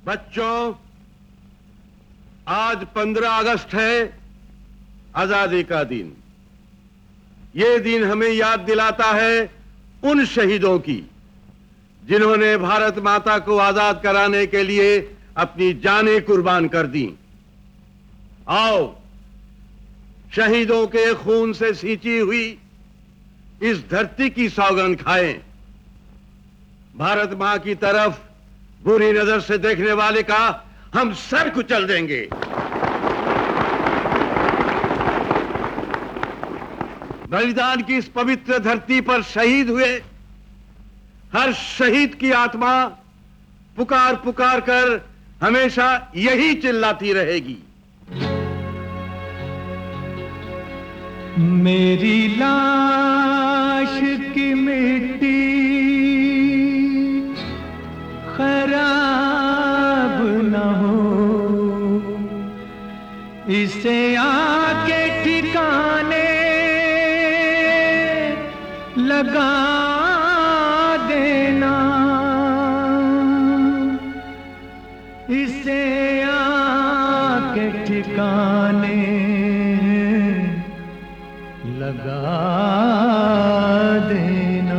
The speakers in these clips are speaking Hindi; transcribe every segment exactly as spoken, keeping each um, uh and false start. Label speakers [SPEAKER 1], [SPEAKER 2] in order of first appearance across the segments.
[SPEAKER 1] बच्चों, आज पंद्रह अगस्त है, आजादी का दिन। ये दिन हमें याद दिलाता है उन शहीदों की जिन्होंने भारत माता को आजाद कराने के लिए अपनी जानें कुर्बान कर दी। आओ, शहीदों के खून से सींची हुई इस धरती की सौगंध खाएं। भारत मां की तरफ बुरी नजर से देखने वाले का हम सर कुचल देंगे। बलिदान की इस पवित्र धरती पर शहीद हुए हर शहीद की आत्मा पुकार पुकार कर हमेशा यही चिल्लाती रहेगी,
[SPEAKER 2] मेरी लाश की मिट्टी खराब न हो, इसे आके ठिकाने लगा देना, इसे आके ठिकाने लगा देना।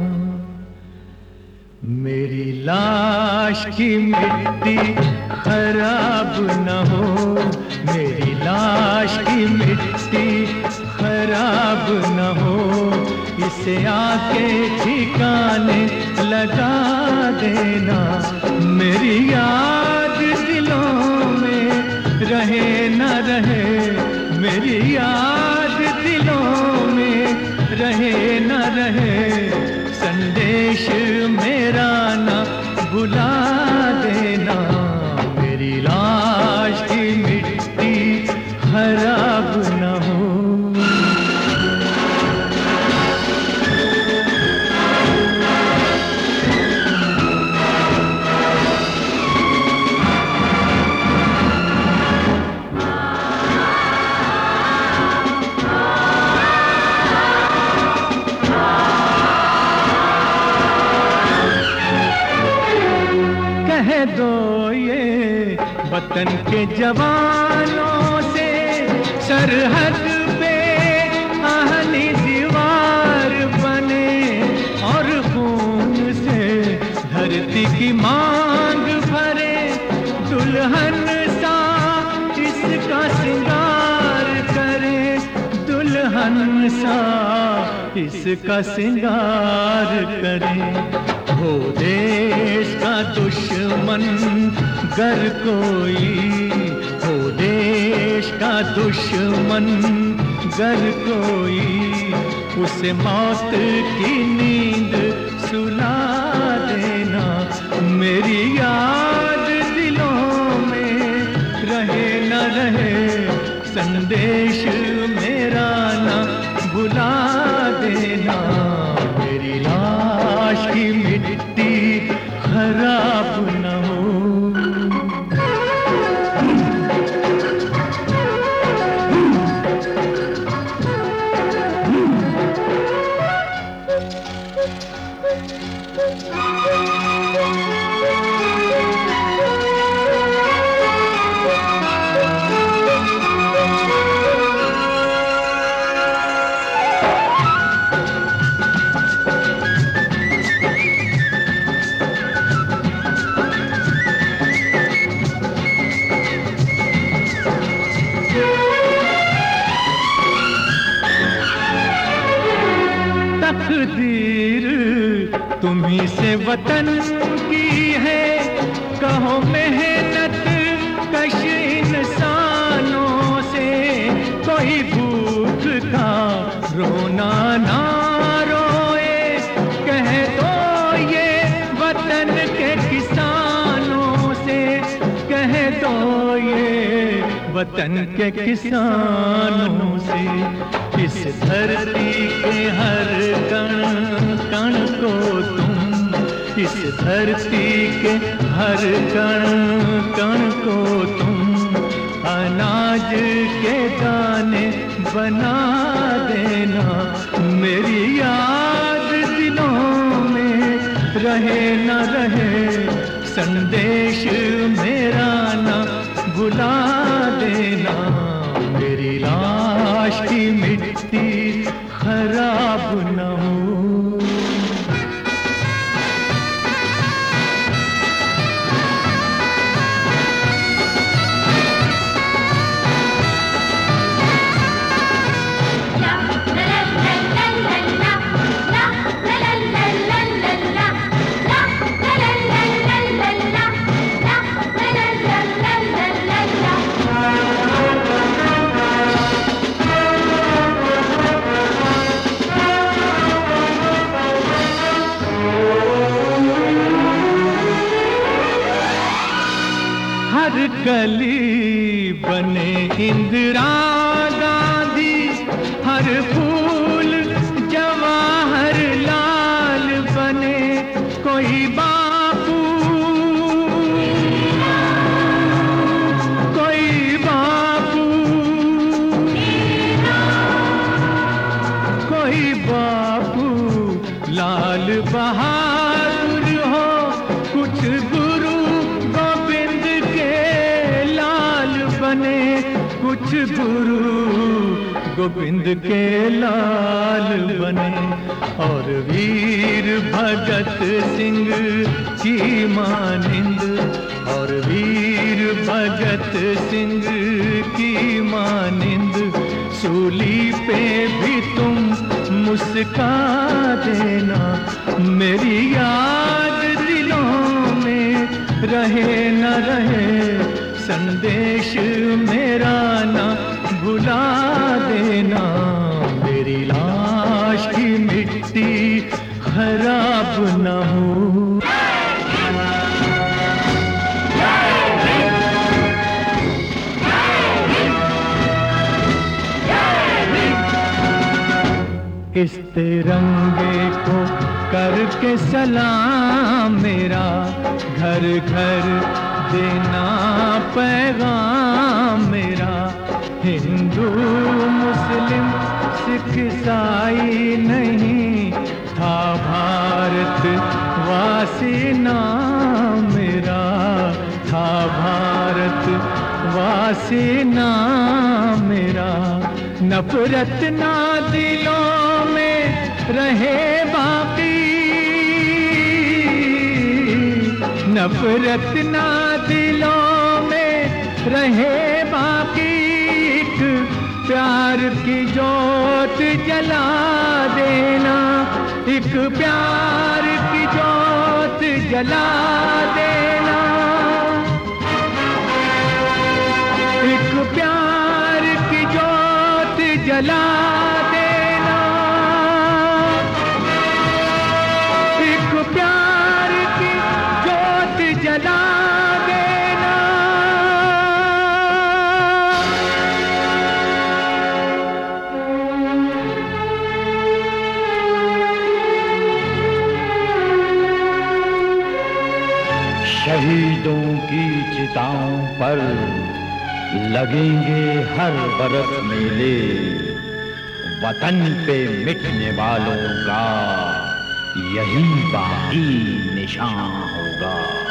[SPEAKER 2] मेरी लाश की मिट्टी खराब न हो, मेरी लाश की मिट्टी खराब न हो, इसे आके ठिकाने लगा देना। मेरी याद दिलों में रहे न रहे, मेरी याद दिलों में रहे न रहे, संदेश मेरा न भुला देना। मेरी लाश की मिट्टी खराब न हो। कह दो ये वतन के जवानों से, सरहद पे आहनी दीवार बने और खून से धरती की मांग भरे, दुल्हन सा इसका श्रृंगार करे, दुल्हन सा इसका श्रृंगार करे। हो देश का दुश्मन गर कोई, हो देश का दुश्मन गर कोई, उसे मौत की नींद सुला देना। मेरी याद दिलों में रहे न रहे, संदेश मेरा न भुला देना। मेरी लाश की मिट्टी खराब न हो। तकदीर तुम्ही से वतन की है, कहो मेहनत कश इंसानों से, कोई भूख का रोना ना रोए, कह दो ये वतन के किसानों से, कह दो ये वतन के किसानों से। इस धरती के हर कण कण को तुम, इस धरती के हर कण कण को तुम अनाज के दाने बना देना। मेरी याद दिलों में रहे न रहे, संदेश भुला देना, मेरी लाश की मिट्टी खराब न हो। हर कली बने इंदिरा गांधी, हर फूल जवाहर लाल बने कोई बापू, कोई बापू, कोई बापू लाल बहादुर हो, कुछ गुरु गोविंद के लाल बने, कुछ गुरु गोविंद के लाल बने। और वीर भगत सिंह की मानिंद, और वीर भगत सिंह की मानिंद सूली पे भी तुम मुस्का देना, मेरी याद दिलों में रहे न रहे, संदेश मेरा ना भुला देना, मेरी लाश की मिट्टी खराब न हो। इस तिरंगे को करके सलाम मेरा, घर घर देना पैगाम मेरा, हिंदू मुस्लिम सिख ईसाई नहीं, था भारत वासी नाम मेरा, था भारत वासी नाम मेरा। नफरत ना दिलों में रहे बाकी, नफरत ना दिलों में रहे बाकी, एक प्यार की जोत जला देना, एक प्यार की जोत जला देना, एक प्यार की जोत जला देना, एक प्यार की जोत जला देना।
[SPEAKER 3] शहीदों की चिताओं पर लगेंगे हर बरस मेले, वतन पे मिटने वालों का यही बाकी निशान होगा।